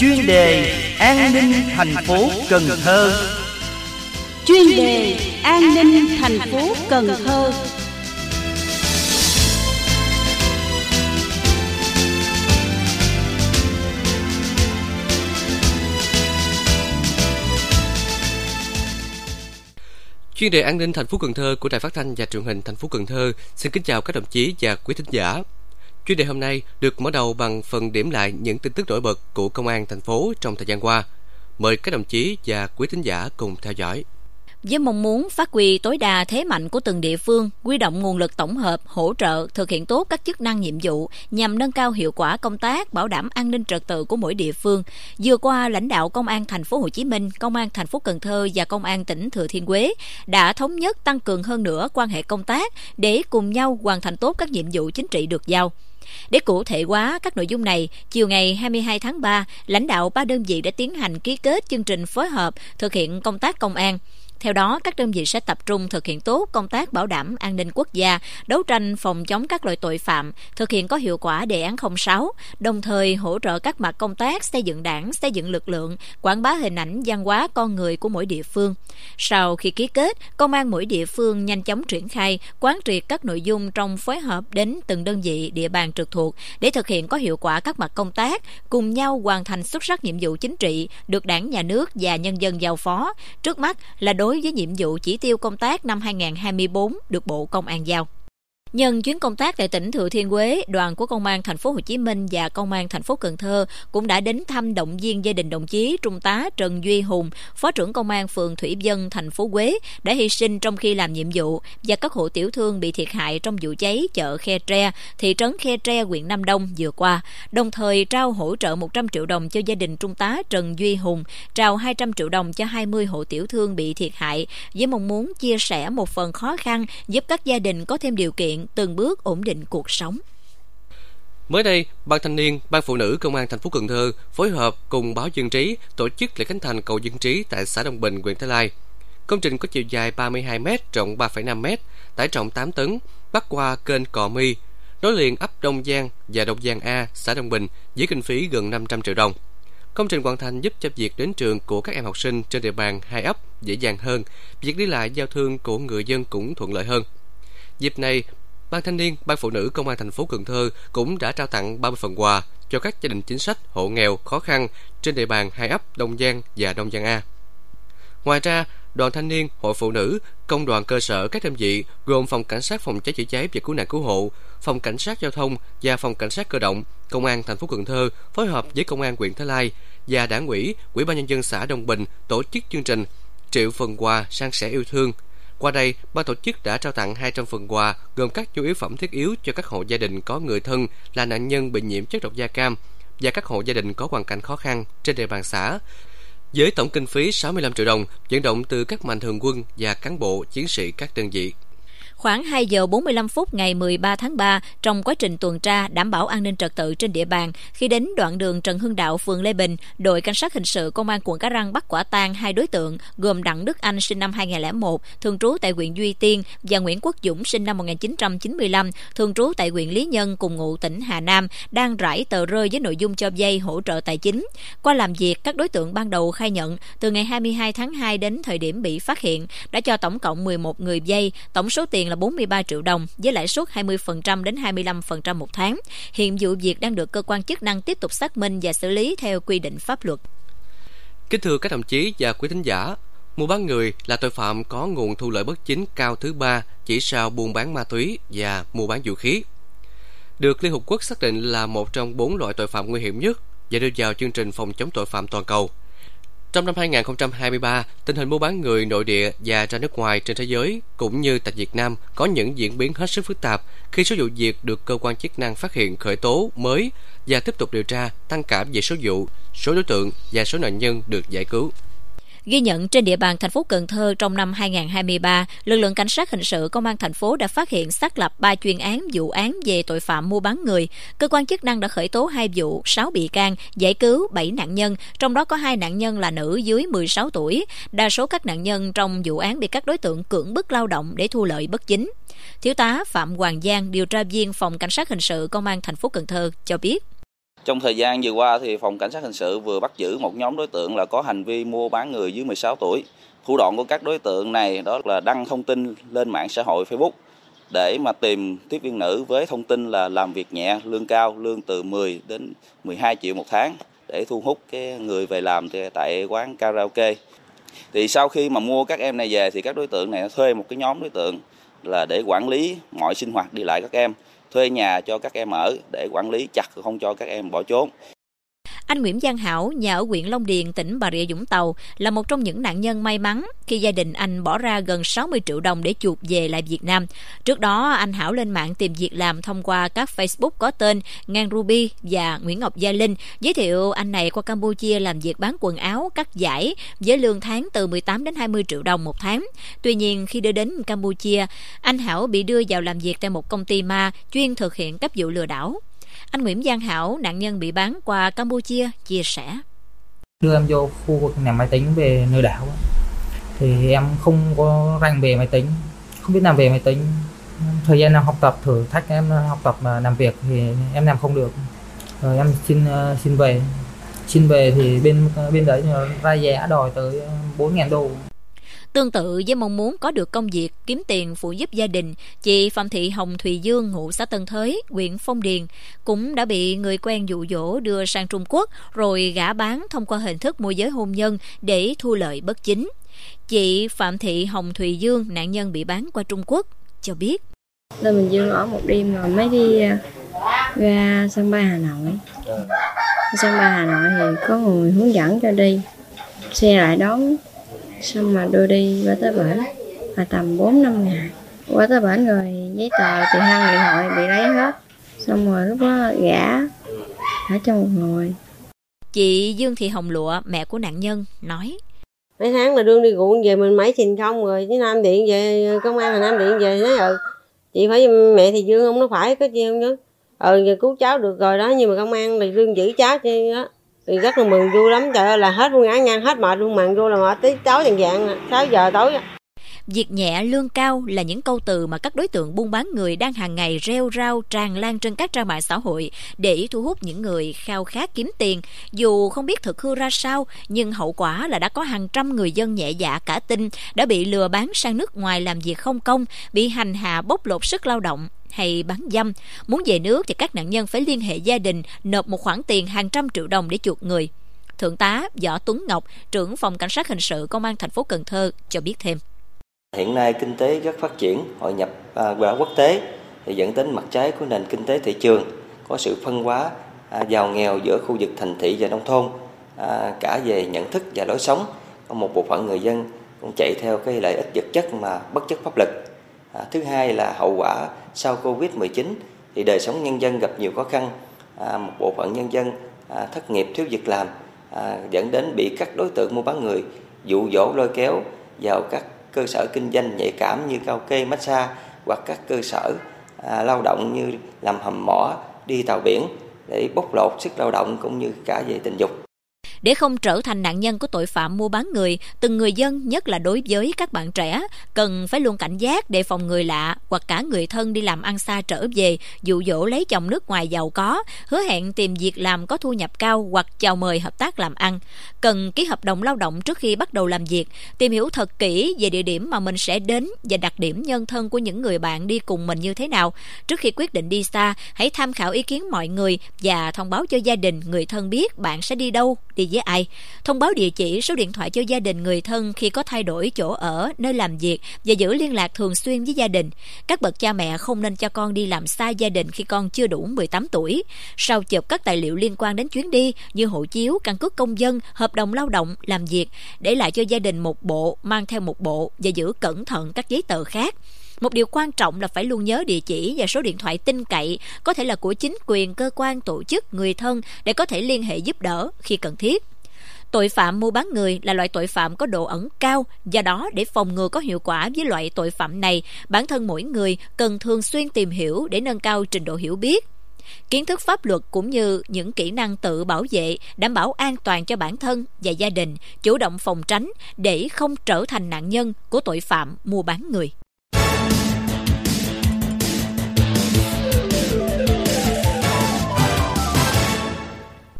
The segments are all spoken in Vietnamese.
chuyên đề an ninh thành phố Cần Thơ. Chuyên đề an ninh thành phố Cần Thơ. Chuyên đề an ninh thành phố Cần Thơ của Đài Phát thanh và Truyền hình thành phố Cần Thơ xin kính chào các đồng chí và quý thính giả. Chuyên đề hôm nay được mở đầu bằng phần điểm lại những tin tức nổi bật của Công an thành phố trong thời gian qua. Mời các đồng chí và quý thính giả cùng theo dõi. Với mong muốn phát huy tối đa thế mạnh của từng địa phương, huy động nguồn lực tổng hợp, hỗ trợ, thực hiện tốt các chức năng nhiệm vụ nhằm nâng cao hiệu quả công tác bảo đảm an ninh trật tự của mỗi địa phương. Vừa qua, lãnh đạo Công an thành phố Hồ Chí Minh, Công an thành phố Cần Thơ và Công an tỉnh Thừa Thiên Huế đã thống nhất tăng cường hơn nữa quan hệ công tác để cùng nhau hoàn thành tốt các nhiệm vụ chính trị được giao. Để cụ thể hóa các nội dung này, chiều ngày 22 tháng 3, lãnh đạo 3 đơn vị đã tiến hành ký kết chương trình phối hợp thực hiện công tác công an. Theo đó, các đơn vị sẽ tập trung thực hiện tốt công tác bảo đảm an ninh quốc gia, đấu tranh phòng chống các loại tội phạm, thực hiện có hiệu quả đề án 06, đồng thời hỗ trợ các mặt công tác xây dựng đảng, xây dựng lực lượng, quảng bá hình ảnh văn hóa con người của mỗi địa phương. Sau khi ký kết, công an mỗi địa phương nhanh chóng triển khai, quán triệt các nội dung trong phối hợp đến từng đơn vị địa bàn trực thuộc để thực hiện có hiệu quả các mặt công tác, cùng nhau hoàn thành xuất sắc nhiệm vụ chính trị được Đảng, Nhà nước và nhân dân giao phó. Trước mắt là đối với nhiệm vụ chỉ tiêu công tác năm 2024 được Bộ Công an giao. Nhân chuyến công tác tại tỉnh Thừa Thiên Huế, đoàn của Công an thành phố Hồ Chí Minh và Công an thành phố Cần Thơ cũng đã đến thăm động viên gia đình đồng chí Trung tá Trần Duy Hùng, Phó trưởng Công an phường Thủy Vân, thành phố Huế đã hy sinh trong khi làm nhiệm vụ, và các hộ tiểu thương bị thiệt hại trong vụ cháy chợ Khe Tre, thị trấn Khe Tre, huyện Nam Đông vừa qua. Đồng thời trao hỗ trợ 100 triệu đồng cho gia đình Trung tá Trần Duy Hùng, trao 200 triệu đồng cho 20 hộ tiểu thương bị thiệt hại, với mong muốn chia sẻ một phần khó khăn, giúp các gia đình có thêm điều kiện từng bước ổn định cuộc sống. Mới đây, Ban Thanh niên, Ban Phụ nữ Công an thành phố Cần Thơ phối hợp cùng báo Dân Trí tổ chức lễ khánh thành cầu Dân Trí tại xã Đông Bình, huyện Thới Lai. Công trình có chiều dài 32 m, rộng 3,5 m, tải trọng 8 tấn, bắc qua kênh Cò My, nối liền ấp Đông Giang và Đông Giang A, xã Đông Bình với kinh phí gần 500 triệu đồng. Công trình hoàn thành giúp cho việc đến trường của các em học sinh trên địa bàn hai ấp dễ dàng hơn, việc đi lại giao thương của người dân cũng thuận lợi hơn. Dịp này, Ban Thanh niên, Ban Phụ nữ Công an thành phố Cần Thơ cũng đã trao tặng 30 phần quà cho các gia đình chính sách, hộ nghèo, khó khăn trên địa bàn hai ấp Đông Giang và Đông Giang A. Ngoài ra, Đoàn Thanh niên, Hội Phụ nữ, Công đoàn cơ sở các đơn vị gồm Phòng Cảnh sát Phòng cháy chữa cháy và Cứu nạn Cứu hộ, Phòng Cảnh sát Giao thông và Phòng Cảnh sát Cơ động, Công an thành phố Cần Thơ phối hợp với Công an huyện Thới Lai và Đảng ủy, Ủy ban nhân dân xã Đông Bình tổ chức chương trình triệu phần quà san sẻ yêu thương. Qua đây, ban tổ chức đã trao tặng 200 phần quà gồm các nhu yếu phẩm thiết yếu cho các hộ gia đình có người thân là nạn nhân bị nhiễm chất độc da cam và các hộ gia đình có hoàn cảnh khó khăn trên địa bàn xã, với tổng kinh phí 65 triệu đồng, vận động từ các mạnh thường quân và cán bộ chiến sĩ các đơn vị. Khoảng 2 giờ 45 phút ngày 13 tháng 3, trong quá trình tuần tra đảm bảo an ninh trật tự trên địa bàn, khi đến đoạn đường Trần Hưng Đạo, phường Lê Bình, đội cảnh sát hình sự Công an quận Cái Răng bắt quả tang 2 đối tượng gồm Đặng Đức Anh sinh năm 2001, thường trú tại huyện Duy Tiên, và Nguyễn Quốc Dũng sinh năm 1995, thường trú tại huyện Lý Nhân cùng ngụ tỉnh Hà Nam, đang rải tờ rơi với nội dung cho vay hỗ trợ tài chính. Qua làm việc, các đối tượng ban đầu khai nhận từ ngày 22 tháng 2 đến thời điểm bị phát hiện đã cho tổng cộng 11 người vay, tổng số tiền là 43 triệu đồng với lãi suất 20% đến 25% một tháng. Hiện vụ việc đang được cơ quan chức năng tiếp tục xác minh và xử lý theo quy định pháp luật. Kính thưa các đồng chí và quý thính giả, mua bán người là tội phạm có nguồn thu lợi bất chính cao thứ 3 chỉ sau buôn bán ma túy và mua bán vũ khí. Được Liên Hợp Quốc xác định là một trong 4 loại tội phạm nguy hiểm nhất và đưa vào chương trình phòng chống tội phạm toàn cầu. Trong năm 2023, tình hình mua bán người nội địa và ra nước ngoài trên thế giới cũng như tại Việt Nam có những diễn biến hết sức phức tạp khi số vụ việc được cơ quan chức năng phát hiện khởi tố mới và tiếp tục điều tra tăng cả về số vụ, số đối tượng và số nạn nhân được giải cứu. Ghi nhận trên địa bàn thành phố Cần Thơ trong năm 2023, lực lượng cảnh sát hình sự Công an thành phố đã phát hiện xác lập 3 chuyên án vụ án về tội phạm mua bán người. Cơ quan chức năng đã khởi tố 2 vụ, 6 bị can, giải cứu 7 nạn nhân, trong đó có 2 nạn nhân là nữ dưới 16 tuổi. Đa số các nạn nhân trong vụ án bị các đối tượng cưỡng bức lao động để thu lợi bất chính. Thiếu tá Phạm Hoàng Giang, điều tra viên Phòng Cảnh sát hình sự Công an thành phố Cần Thơ cho biết. Trong thời gian vừa qua thì Phòng Cảnh sát Hình sự vừa bắt giữ một nhóm đối tượng là có hành vi mua bán người dưới 16 tuổi. Thủ đoạn của các đối tượng này đó là đăng thông tin lên mạng xã hội Facebook để mà tìm tiếp viên nữ với thông tin là làm việc nhẹ, lương cao, lương từ 10 đến 12 triệu một tháng để thu hút cái người về làm tại quán karaoke. Thì sau khi mà mua các em này về thì các đối tượng này thuê một cái nhóm đối tượng là để quản lý mọi sinh hoạt đi lại các em, thuê nhà cho các em ở để quản lý chặt không cho các em bỏ trốn. Anh Nguyễn Văn Hảo, nhà ở huyện Long Điền, tỉnh Bà Rịa Vũng Tàu, là một trong những nạn nhân may mắn khi gia đình anh bỏ ra gần 60 triệu đồng để chuộc về lại Việt Nam. Trước đó, anh Hảo lên mạng tìm việc làm thông qua các Facebook có tên Ngan Ruby và Nguyễn Ngọc Gia Linh, giới thiệu anh này qua Campuchia làm việc bán quần áo, cắt vải với lương tháng từ 18 đến 20 triệu đồng một tháng. Tuy nhiên, khi đưa đến Campuchia, anh Hảo bị đưa vào làm việc tại một công ty ma chuyên thực hiện các vụ lừa đảo. Anh Nguyễn Văn Hảo, nạn nhân bị bán qua Campuchia, chia sẻ. Đưa em vô khu vực làm máy tính về nơi đảo. Thì em không có rành về máy tính, không biết làm về máy tính. Thời gian em học tập, thử thách em học tập mà làm việc thì em làm không được. Rồi em xin về thì bên đấy ra giá đòi tới 4.000 đô. Tương tự với mong muốn có được công việc kiếm tiền phụ giúp gia đình, chị Phạm Thị Hồng Thùy Dương, ngụ xã Tân Thới, huyện Phong Điền, cũng đã bị người quen dụ dỗ đưa sang Trung Quốc rồi gả bán thông qua hình thức môi giới hôn nhân để thu lợi bất chính. Chị Phạm Thị Hồng Thùy Dương, nạn nhân bị bán qua Trung Quốc, cho biết. Lên Bình Dương ở một đêm rồi mới đi ra sân bay Hà Nội. Sân bay Hà Nội thì có người hướng dẫn cho đi, xe lại đón. Xong mà đưa đi qua tới bển là tầm 4-5 ngày. Qua tới bển rồi giấy tờ, tiền thăng, điện thoại bị lấy hết. Xong rồi lúc đó gả cho một người. Chị Dương Thị Hồng Lụa, mẹ của nạn nhân, nói. Mấy tháng là đương đi ruộng về mình máy trình không rồi. Chứ Nam điện về, công an là Nam điện về nói chị phải mẹ thì Dương không, nó phải có chi không chứ. Giờ cứu cháu được rồi đó, nhưng mà công an thì đương giữ cháu chứ đó. Thì rất là mừng vui lắm, trời ơi là hết luôn án nhang, hết mệt luôn, mặn vô là mệt tới tối dần dạng 6 giờ tối. Việc nhẹ lương cao là những câu từ mà các đối tượng buôn bán người đang hàng ngày rêu rao tràn lan trên các trang mạng xã hội để thu hút những người khao khát kiếm tiền. Dù không biết thực hư ra sao, nhưng hậu quả là đã có hàng trăm người dân nhẹ dạ cả tin đã bị lừa bán sang nước ngoài làm việc không công, bị hành hạ bóc lột sức lao động hay bán dâm. Muốn về nước thì các nạn nhân phải liên hệ gia đình nộp một khoản tiền hàng trăm triệu đồng để chuộc người. Thượng tá Võ Tuấn Ngọc, trưởng phòng Cảnh sát Hình sự Công an thành phố Cần Thơ cho biết thêm. Hiện nay kinh tế rất phát triển, hội nhập qua quốc tế thì dẫn đến mặt trái của nền kinh tế thị trường, có sự phân hóa giàu nghèo giữa khu vực thành thị và nông thôn, cả về nhận thức và lối sống. Có một bộ phận người dân cũng chạy theo cái lợi ích vật chất mà bất chấp pháp luật. Thứ hai là hậu quả sau Covid-19 thì đời sống nhân dân gặp nhiều khó khăn, một bộ phận nhân dân thất nghiệp, thiếu việc làm, dẫn đến bị các đối tượng mua bán người dụ dỗ lôi kéo vào các cơ sở kinh doanh nhạy cảm như karaoke, massage hoặc các cơ sở lao động như làm hầm mỏ, đi tàu biển để bóc lột sức lao động cũng như cả về tình dục. Để không trở thành nạn nhân của tội phạm mua bán người, từng người dân, nhất là đối với các bạn trẻ, cần phải luôn cảnh giác đề phòng người lạ hoặc cả người thân đi làm ăn xa trở về, dụ dỗ lấy chồng nước ngoài giàu có, hứa hẹn tìm việc làm có thu nhập cao hoặc chào mời hợp tác làm ăn. Cần ký hợp đồng lao động trước khi bắt đầu làm việc, tìm hiểu thật kỹ về địa điểm mà mình sẽ đến và đặc điểm nhân thân của những người bạn đi cùng mình như thế nào. Trước khi quyết định đi xa, hãy tham khảo ý kiến mọi người và thông báo cho gia đình, người thân biết bạn sẽ đi đâu, đi với ai. Thông báo địa chỉ, số điện thoại cho gia đình, người thân khi có thay đổi chỗ ở, nơi làm việc và giữ liên lạc thường xuyên với gia đình. Các bậc cha mẹ không nên cho con đi làm xa gia đình khi con chưa đủ 18 tuổi. Sau chụp các tài liệu liên quan đến chuyến đi như hộ chiếu, căn cước công dân, hợp đồng lao động, làm việc, để lại cho gia đình một bộ, mang theo một bộ và giữ cẩn thận các giấy tờ khác. Một điều quan trọng là phải luôn nhớ địa chỉ và số điện thoại tin cậy, có thể là của chính quyền, cơ quan, tổ chức, người thân để có thể liên hệ giúp đỡ khi cần thiết. Tội phạm mua bán người là loại tội phạm có độ ẩn cao, do đó để phòng ngừa có hiệu quả với loại tội phạm này, bản thân mỗi người cần thường xuyên tìm hiểu để nâng cao trình độ hiểu biết, kiến thức pháp luật cũng như những kỹ năng tự bảo vệ, đảm bảo an toàn cho bản thân và gia đình, chủ động phòng tránh để không trở thành nạn nhân của tội phạm mua bán người.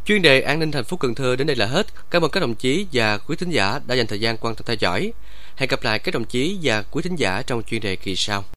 Chuyên đề An ninh thành phố Cần Thơ đến đây là hết. Cảm ơn các đồng chí và quý thính giả đã dành thời gian quan tâm theo dõi. Hẹn gặp lại các đồng chí và quý thính giả trong chuyên đề kỳ sau.